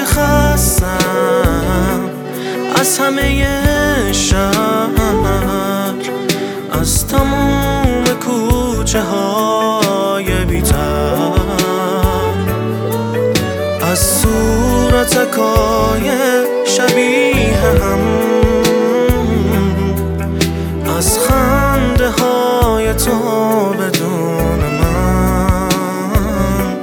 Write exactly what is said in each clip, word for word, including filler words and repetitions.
خستم از همه شهر، از تموم کوچه های بی‌تر، از صورتکای شبیه هم، از خنده های تو بدون من.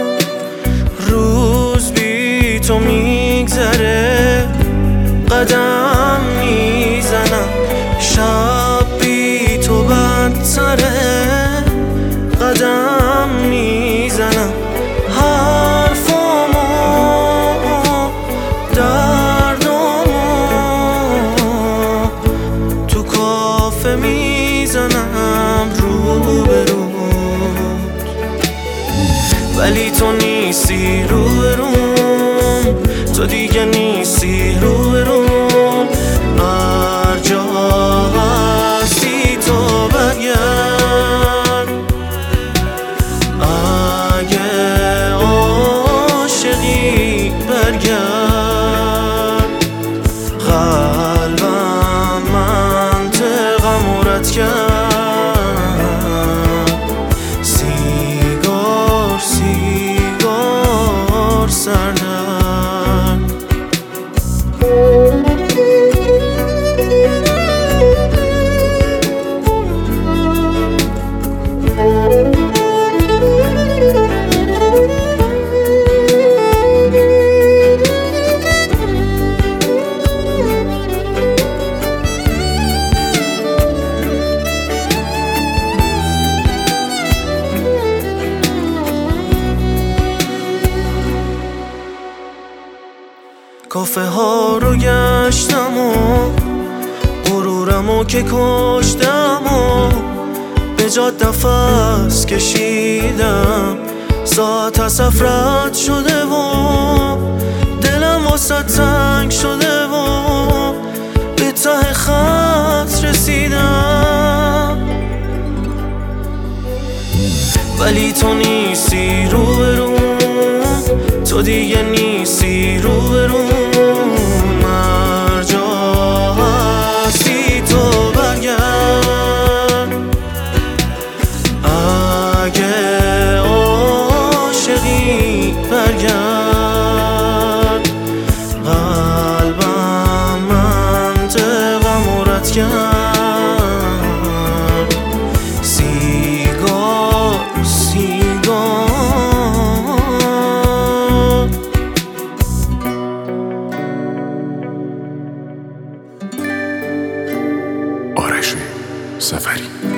روز بی تو میگذره، قدم میزنم، شب بی تو بدتره، قدم میزنم، حرفامو دردامو تو کافه میزنم رو به رو، ولی تو نیستی رو به روم، تو دیگه نیستی رو به روم. هر جا هستی تو برگرد، اگه عاشقی برگرد. قلبم منطقم رد کرد، سیگار سیگار سردرد. کافه ها رو گشتم و غرورمو که کشتم و به جاد نفس کشیدم. ساعت از سفرت شده و دلم واسه تنگ شده و به ته خط رسیدم، ولی تو نیستی رو به روم، تو دیگه نیستی رو به روم. هر جا هستی تو برگرد، اگه عاشقی برگرد. قلبم منطقم رد کرد، سیگار سیگار. آرش سفری.